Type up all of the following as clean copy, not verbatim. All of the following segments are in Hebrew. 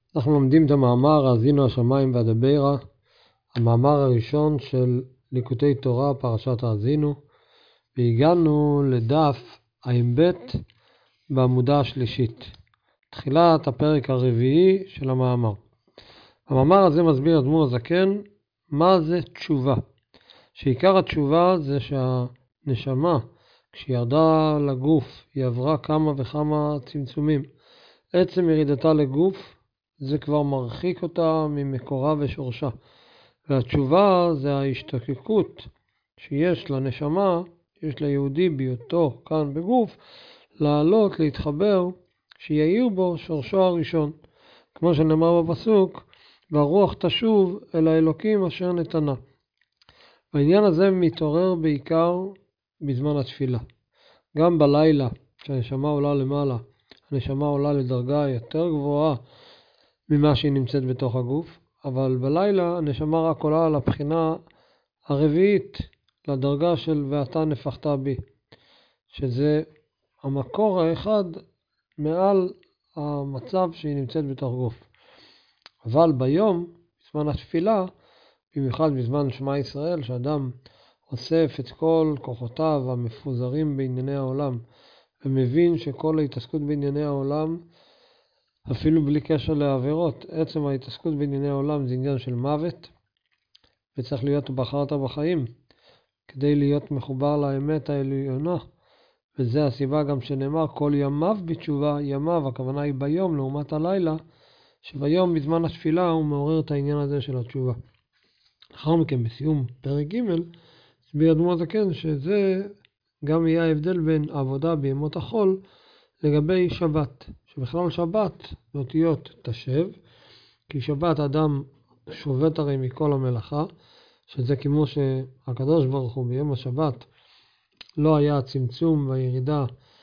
אנחנו לומדים את המאמר האזינו השמיים ואדברה, המאמר הראשון של ליקוטי תורה, פרשת האזינו, והגענו לדף ע"ב בעמודה השלישית, תחילת הפרק הרביעי של המאמר. המאמר הזה מסביר אדמו"ר הזקן מה זה תשובה. שעיקר התשובה זה שהנשמה, כשהיא ירדה לגוף, היא עברה כמה וכמה צמצומים. עצם ירידתה לגוף זה כבר מרחיק אותה ממקורה ושורשה. והתשובה זה ההשתוקקות שיש לנשמה, יש ליהודי בהיותו כאן בגוף, לעלות, להתחבר, שיאיר בו שורשו הראשון. כמו שנאמר בפסוק, והרוח תשוב אל האלוקים אשר נתנה. העניין הזה מתעורר בעיקר בזמן התפילה. גם בלילה, כשהנשמה עולה למעלה, הנשמה עולה לדרגה יותר גבוהה ממה שהיא נמצאת בתוך הגוף, אבל בלילה הנשמה רק עולה לבחינה הרביעית, לדרגה של ואתה נפחת בי, שזה המקור האחד מעל המצב שהיא נמצאת בתוך גוף. אבל ביום, בזמן התפילה, במיוחד בזמן שמע ישראל, שאדם אוסף את כל כוחותיו המפוזרים בענייני העולם, ומבין שכל ההתעסקות בענייני העולם, אפילו בלי קשר לעבירות, עצם ההתעסקות בענייני העולם זה עניין של מוות, וצריך להיות בחרת בחיים, כדי להיות מחובר לאמת העליונה, וזה הסיבה גם שנאמר כל ימיו בתשובה, ימיו, הכוונה היא ביום לעומת הלילה, שביום בזמן התפילה הוא מעורר את העניין הזה של התשובה. לאחר מכן בסיום פרק ג' הסביר אדמו"ר הזקן שזה גם יהיה ההבדל בין עבודה בימות החול לגבי שבת. שבכלל שבת באותיות תשב, כי שבת אדם שובת הרי מכל המלאכה, שזה כמו שהקדוש ברוך הוא ביום השבת לא היה צמצום והירידה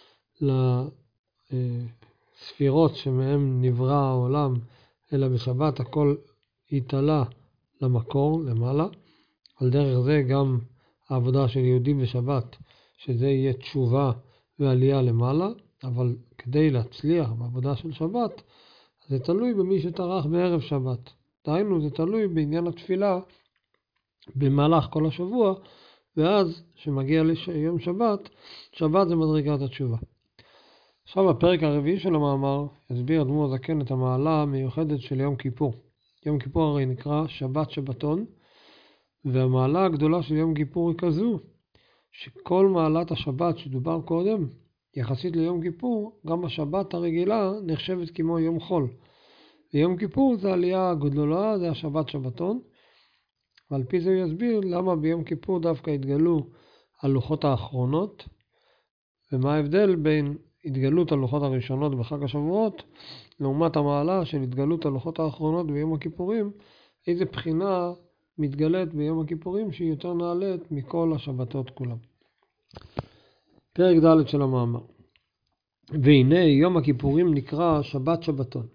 לספירות שמהם נברא העולם, אלא בשבת הכל התעלה למקור למעלה. על דרך זה גם העבודה של יהודי בשבת, שזה יהיה תשובה ועלייה למעלה, אבל כדי להצליח בעבודה של שבת, זה תלוי במי שטרח בערב שבת. דהיינו, זה תלוי בעניין התפילה במהלך כל השבוע, ואז שמגיע ליום שבת, שבת זה מדרגת התשובה. עכשיו בפרק הרביעי של המאמר, יסביר אדמו"ר הזקן את המעלה המיוחדת של יום כיפור. יום כיפור הרי נקרא שבת שבתון, והמעלה הגדולה של יום כיפור היא כזו, שכל מעלת השבת שדובר קודם, יחסית ליום כיפור, גם השבת הרגילה נחשבת כמו יום חול. ויום כיפור זה העלייה הגדולה, זה השבת שבתון, ועל פי זה הוא יסביר למה ביום כיפור דווקא התגלו הלוחות האחרונות, ומה ההבדל בין התגלות הלוחות הראשונות בחג השבועות, לעומת המעלה של התגלות הלוחות האחרונות ביום הכיפורים, איזה בחינה מתגלית ביום הכיפורים שהיא יותר נעלית מכל השבתות כולם. פרק ד' של המאמר. והנה יום הכיפורים נקרא שבת שבתון.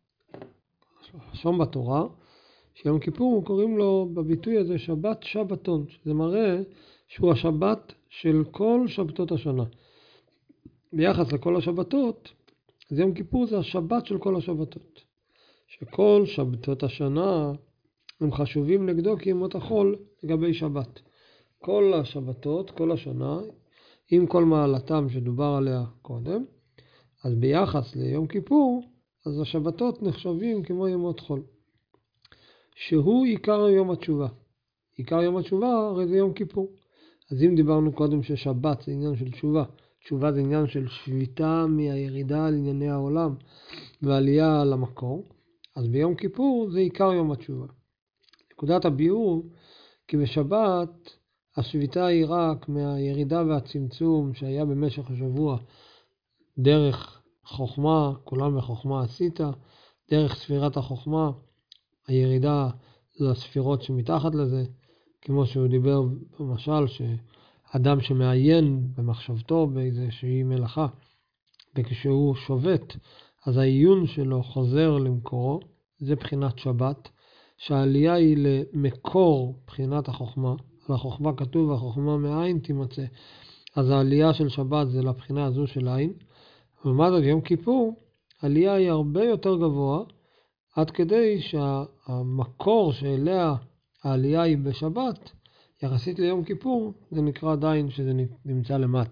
לשון בתורה, שיום כיפור קוראים לו בביטוי הזה שבת שבתון, שזה מראה שהוא השבת של כל שבתות השנה. ביחס לכל השבתות, אז יום כיפור זה השבת של כל השבתות. שכל שבתות השנה הם חשובים נגדו כימות החול לגבי שבת. כל השבתות, כל השנה, עם כל מעלתם שדובר עליה קודם, אז ביחס ליום כיפור, אז השבתות נחשבים כמו ימות חול. שהוא עיקר יום התשובה. עיקר יום התשובה הרי זה יום כיפור. אז אם דיברנו קודם ששבת זה עניין של תשובה, תשובה זה עניין של שביטה מהירידה לענייני העולם ועלייה למקור, אז ביום כיפור זה עיקר יום התשובה. נקודת הביאור, כי בשבת השביטה היא רק מהירידה והצמצום שהיה במשך השבוע, דרך חוכמה, כולם בחוכמה עשית, דרך ספירת החוכמה, הירידה לספירות שמתחת לזה, כמו שהוא דיבר במשל שאדם שמעיין במחשבתו באיזושהי מלאכה, וכשהוא שובת, אז העיון שלו חוזר למקורו, זה בחינת שבת, שהעלייה היא למקור בחינת החוכמה, על החוכמה כתוב והחוכמה מאין תימצא, אז העלייה של שבת זה לבחינה הזו של עין, ומאז יום כיפור, העלייה היא הרבה יותר גבוה, עד כדי שהמקור שאליה העלייה היא בשבת, יחסית ליום כיפור, זה נקרא עדיין שזה נמצא למטה.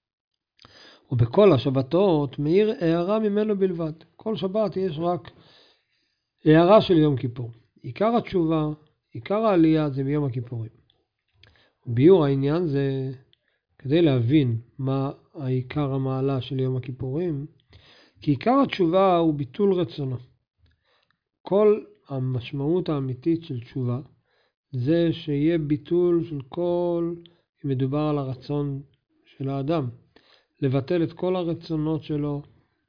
ובכל השבתות מאיר הערה ממנו בלבד. כל שבת יש רק הערה של יום כיפור. עיקר התשובה, עיקר העלייה זה ביום הכיפורים. ביור העניין זה, כדי להבין מה העיקר המעלה של יום הכיפורים, כי עיקר התשובה הוא ביטול רצונו. כל המשמעות האמיתית של תשובה, זה שיהיה ביטול של כל, אם מדובר על הרצון של האדם, לבטל את כל הרצונות שלו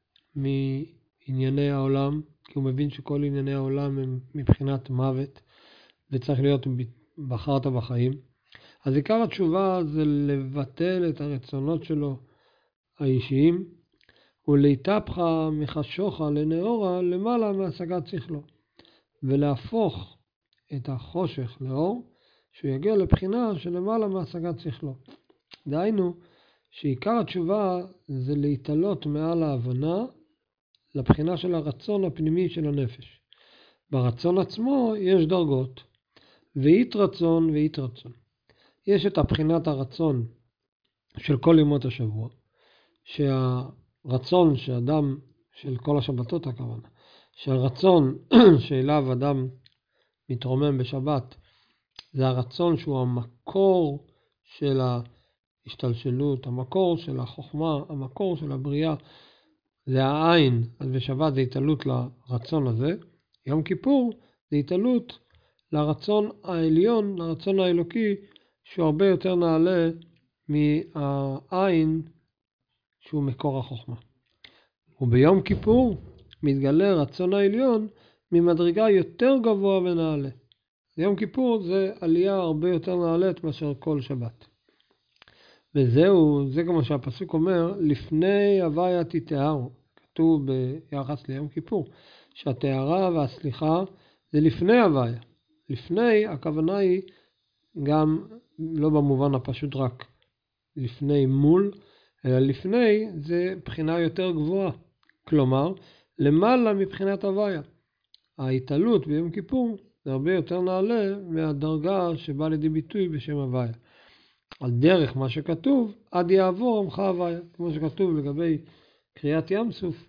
מענייני העולם, כי הוא מבין שכל ענייני העולם הם מבחינת מוות, וצריך להיות בחרת בחיים. אז עיקר התשובה זה לבטל את הרצונות שלו האישיים, ולהתהפכה מחשוכה לנאורה למעלה מהשגת שכלו, ולהפוך את החושך לאור, שהוא יגיע לבחינה של למעלה מהשגת שכלו. דהיינו, שעיקר התשובה זה להתעלות מעל ההבנה לבחינה של הרצון הפנימי של הנפש. ברצון עצמו יש דרגות, ואית רצון ואית רצון. יש את הבחינת הרצון של כל ימות השבוע, שהרצון שאדם, של כל השבתות הכוונה, שהרצון שאליו אדם מתרומם בשבת, זה הרצון שהוא המקור של ההשתלשלות, המקור של החוכמה, המקור של הבריאה, זה העין. אז בשבת זה התעלות לרצון הזה. יום כיפור זה התעלות לרצון העליון, לרצון האלוקי, שהוא הרבה יותר נעלה מהעין שהוא מקור החוכמה. וביום כיפור מתגלה רצון העליון ממדרגה יותר גבוה ונעלה. יום כיפור זה עלייה הרבה יותר נעלית מאשר כל שבת. וזהו, זה כמו שהפסוק אומר, לפני הוויה תטהרו. כתוב ביחס ליום כיפור, שהטהרה והסליחה זה לפני הוויה. לפני, הכוונה היא גם לא במובן הפשוט רק לפני מול, אלא לפני זה בחינה יותר גבוהה. כלומר, למעלה מבחינת הוויה. ההתעלות ביום כיפור זה הרבה יותר נעלה מהדרגה שבאה לידי ביטוי בשם הוויה. על דרך מה שכתוב, עד יעבור עמך הוויה. כמו שכתוב לגבי קריאת ים סוף,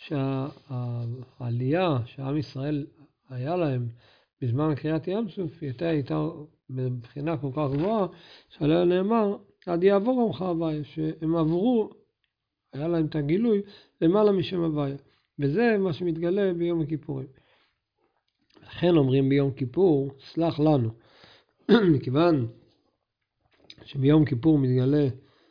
שהעלייה שעם ישראל היה להם בזמן קריאת ים סוף, הייתה בבחינה כל כך גבוהה, שעליה נאמר, עד יעבור עמך הוויה, שהם עברו, היה להם את הגילוי למעלה משם הוויה. וזה מה שמתגלה ביום הכיפורים. לכן אומרים ביום כיפור, סלח לנו. מכיוון שביום כיפור מתגלה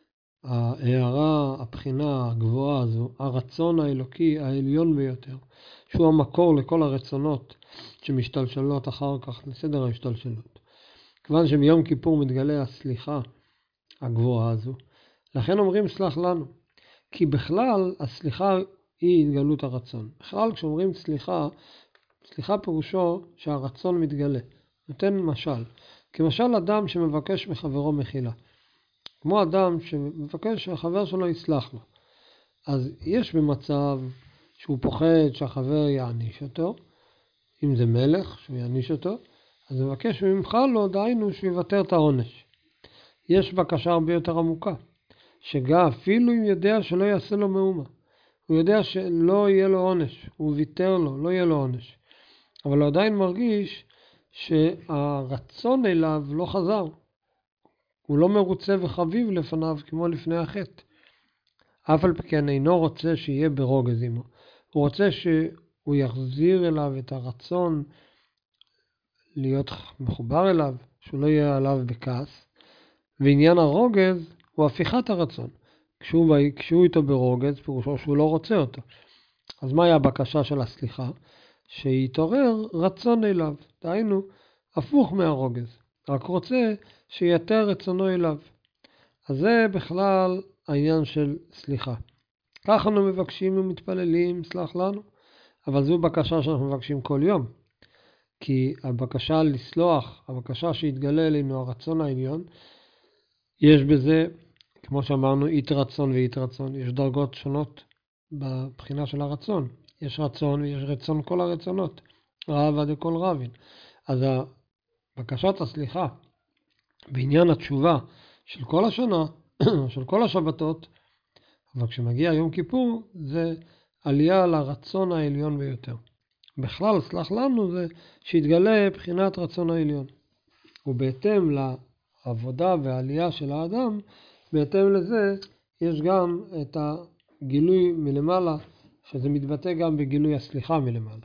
ההערה, הבחינה הגבוהה הזו, הרצון האלוקי העליון ביותר, שהוא המקור לכל הרצונות שמשתלשלות אחר כך לסדר ההשתלשלות. כיוון שביום כיפור מתגלה הסליחה הגבוהה הזו, לכן אומרים סלח לנו. כי בכלל הסליחה היא התגלות הרצון. בכלל כשאומרים סליחה, סליחה פירושו שהרצון מתגלה. נותן משל. כמשל אדם שמבקש מחברו מחילה. כמו אדם שמבקש שהחבר שלו יסלח לו. אז יש במצב שהוא פוחד שהחבר יעניש אותו, אם זה מלך שהוא יעניש אותו, אז הוא מבקש ממך לו, דהיינו שהוא יוותר את העונש. יש בקשה הרבה יותר עמוקה, שגם אפילו אם יודע שלא יעשה לו מאומה, הוא יודע שלא יהיה לו עונש, הוא ויתר לו, לא יהיה לו עונש. אבל הוא עדיין מרגיש שהרצון אליו לא חזר. הוא לא מרוצה וחביב לפניו כמו לפני החטא. אף על פי כן אינו רוצה שיהיה ברוגז עמו. הוא רוצה שהוא יחזיר אליו את הרצון להיות מחובר אליו, שהוא לא יהיה עליו בכעס. ועניין הרוגז הוא הפיכת הרצון. כשהוא איתו ברוגז, פירושו שהוא לא רוצה אותו. אז מהי הבקשה של הסליחה? שיתעורר רצון אליו. דהיינו, הפוך מהרוגז. רק רוצה שיתר רצונו אליו. אז זה בכלל העניין של סליחה. ככה אנחנו מבקשים ומתפללים, סלח לנו. אבל זו בקשה שאנחנו מבקשים כל יום. כי הבקשה לסלוח, הבקשה שיתגלה אלינו הרצון העליון, יש בזה, כמו שאמרנו, אית רצון ואית רצון. יש דרגות שונות בבחינה של הרצון. יש רצון ויש רצון כל הרצונות, רעבה דכל רבין. אז בקשת הסליחה בעניין התשובה של כל השנה, של כל השבתות, אבל כשמגיע יום כיפור זה עלייה לרצון העליון ביותר. בכלל, סלח לנו, זה שיתגלה בחינת רצון העליון. ובהתאם לעבודה והעלייה של האדם, בהתאם לזה יש גם את הגילוי מלמעלה, שזה מתבטא גם בגילוי הסליחה מלמעלה.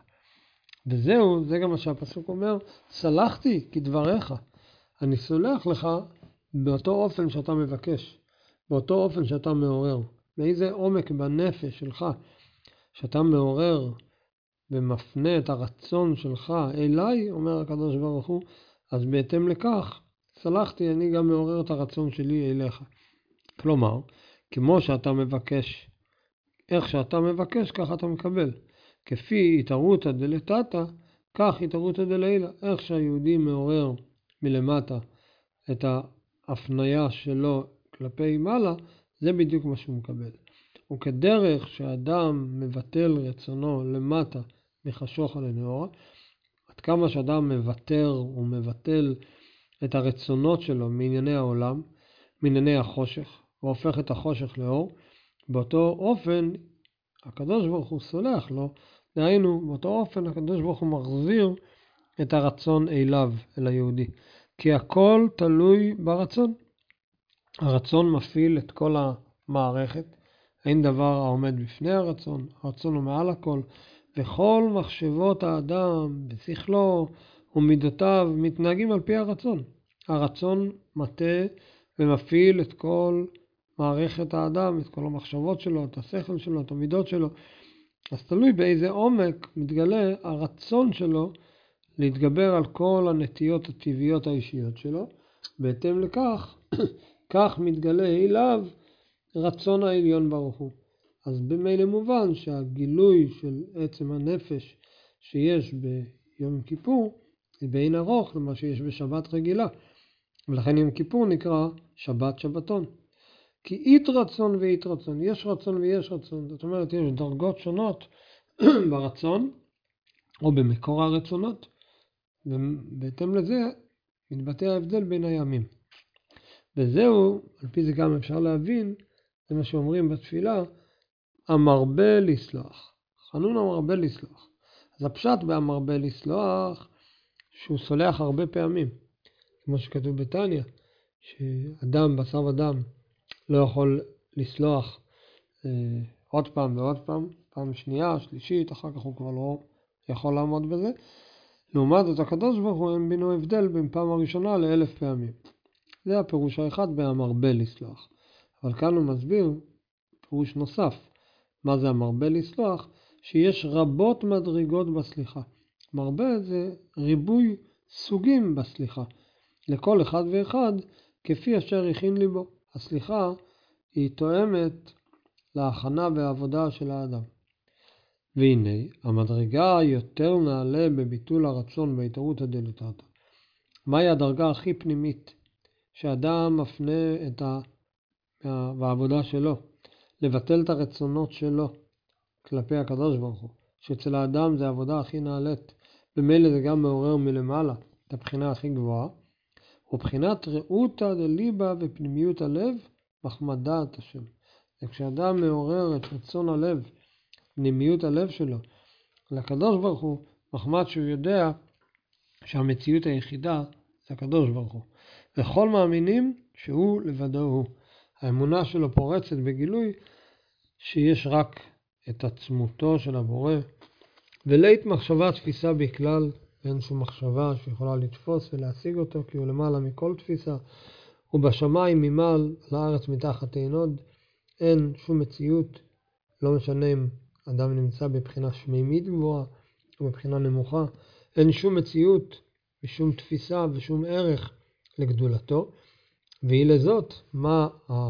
וזהו, זה גם מה שהפסוק אומר, סלחתי כדבריך. אני סולח לך באותו אופן שאתה מבקש, באותו אופן שאתה מעורר. באיזה עומק בנפש שלך שאתה מעורר ומפנה את הרצון שלך אליי, אומר הקדוש ברוך הוא, אז בהתאם לכך, סלחתי, אני גם מעורר את הרצון שלי אליך. כלומר, כמו שאתה מבקש, איך שאתה מבקש, כך אתה מקבל. כפי התערותא דלתתא, כך התערותא דלעילא. איך שהיהודי מעורר מלמטה את ההפניה שלו כלפי מעלה, זה בדיוק מה שהוא מקבל. וכדרך שאדם מבטל רצונו למטה מחשוכה לנאורה, עד כמה שאדם מבטר ומבטל את הרצונות שלו מענייני העולם, מענייני החושך, והופך את החושך לאור, באותו אופן הקדוש ברוך הוא סולח לו, דהיינו באותו אופן הקדוש ברוך הוא מחזיר את הרצון אליו, אל היהודי. כי הכל תלוי ברצון. הרצון מפעיל את כל המערכת, אין דבר העומד בפני הרצון, הרצון הוא מעל הכל, וכל מחשבות האדם ושכלו ומידותיו מתנהגים על פי הרצון. הרצון מטה ומפעיל את כל מערכת האדם, את כל המחשבות שלו, את השכל שלו, את המידות שלו. אז תלוי באיזה עומק מתגלה הרצון שלו להתגבר על כל הנטיות הטבעיות האישיות שלו. בהתאם לכך, כך מתגלה אליו רצון העליון ברוך הוא. אז במילא מובן שהגילוי של עצם הנפש שיש ביום כיפור היא באין ארוך למה שיש בשבת רגילה. ולכן יום כיפור נקרא שבת שבתון. כי אית רצון ואית רצון, יש רצון ויש רצון. זאת אומרת, יש דרגות שונות ברצון או במקור הרצונות. ובהתאם לזה מתבטא ההבדל בין הימים. וזהו, על פי זה גם אפשר להבין, זה מה שאומרים בתפילה, המרבה לסלוח. חנון המרבה לסלוח. אז הפשט בהמרבה לסלוח, שהוא סולח הרבה פעמים. כמו שכתוב בתניא, שאדם, בשר ודם, לא יכול לסלוח עוד פעם ועוד פעם, פעם שנייה, שלישית, אחר כך הוא כבר לא יכול לעמוד בזה. לעומת זאת הקדוש ברוך הוא אין בינו הבדל בין פעם הראשונה ל1000 פעמים. זה הפירוש האחד בהמרבה לסלוח. אבל כאן הוא מסביר פירוש נוסף. מה זה המרבה לסלוח? שיש רבות מדרגות בסליחה. מרבה זה ריבוי סוגים בסליחה. לכל אחד ואחד כפי אשר הכין ליבו. הסליחה היא תואמת להכנה והעבודה של האדם. והנה, המדרגה יותר נעלה בביטול הרצון בהתערותא דלתתא. מהי הדרגה הכי פנימית שאדם מפנה את העבודה שלו, לבטל את הרצונות שלו כלפי הקדוש ברוך הוא, שאצל האדם זה העבודה הכי נעלית, במילא זה גם מעורר מלמעלה את הבחינה הכי גבוהה, ובחינת ראותא דליבא ופנימיות הלב, מחמדת השם. וכשאדם מעורר את רצון הלב, פנימיות הלב שלו, לקדוש ברוך הוא, מחמד שהוא יודע שהמציאות היחידה זה הקדוש ברוך הוא. וכל מאמינים שהוא לבדו הוא. האמונה שלו פורצת בגילוי שיש רק את עצמותו של הבורא, ולית מחשבה תפיסה בכלל, אין שום מחשבה שיכולה לתפוס ולהשיג אותו, כי הוא למעלה מכל תפיסה, ובשמיים ממעל, לארץ מתחת עינוד, אין שום מציאות, לא משנה אם אדם נמצא בבחינה שמימית גבוהה או בבחינה נמוכה, אין שום מציאות ושום תפיסה ושום ערך לגדולתו, והיא לזאת, מה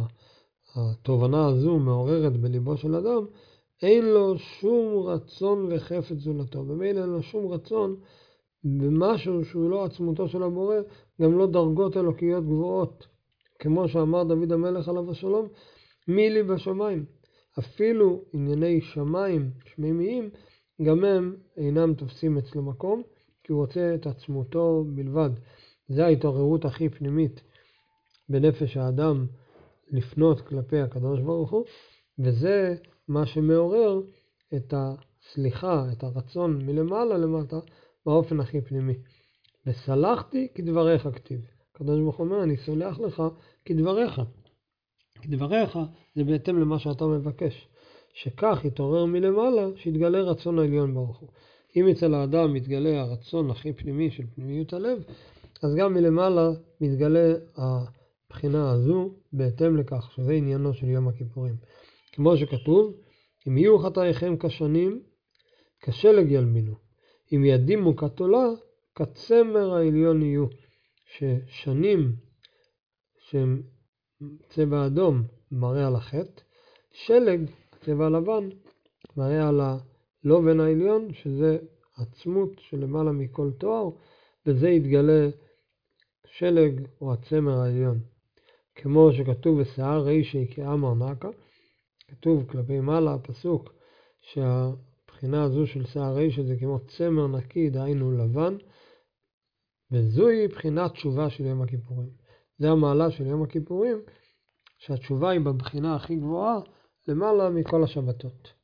התובנה הזו מעוררת בליבו של אדם, אין לו שום רצון וחפץ זולתו. במילא אין לו שום רצון במשהו שהוא לא עצמותו של הבורא, גם לא דרגות אלוקיות גבוהות. כמו שאמר דוד המלך עליו השלום, מי לי בשמיים. אפילו ענייני שמיים שמימיים גם הם אינם תופסים אצלו מקום, כי הוא רוצה את עצמותו בלבד. זו ההתעוררות הכי פנימית בנפש האדם לפנות כלפי הקדוש ברוך הוא, וזה מה שמעורר את הסליחה, את הרצון מלמעלה למטה, באופן הכי פנימי. וסלחתי כדבריך כתיב. הקדוש ברוך הוא אומר, אני סולח לך כדבריך. כדבריך זה בהתאם למה שאתה מבקש. שכך יתעורר מלמעלה, שיתגלה רצון העליון ברוך הוא. אם אצל האדם מתגלה הרצון הכי פנימי של פנימיות הלב, אז גם מלמעלה מתגלה הבחינה הזו, בהתאם לכך שזה עניינו של יום הכיפורים. כמו שכתוב, אם יהיו חטאיכם כשנים, כשלג ילמינו. אם ידימו כתולה, כצמר העליון יהיו. ששנים שהם צבע אדום מראה על החטא, שלג, צבע לבן, מראה על הלובן העליון, שזה עצמות שלמעלה מכל תואר, וזה יתגלה שלג או הצמר העליון. כמו שכתוב בשיער רישי כאמר נקה, כתוב כלפי מעלה הפסוק שהבחינה הזו של שיער רישי זה כמו צמר נקי, דהיינו לבן, וזוהי בחינת תשובה של יום הכיפורים. זה המעלה של יום הכיפורים, שהתשובה היא בבחינה הכי גבוהה למעלה מכל השבתות.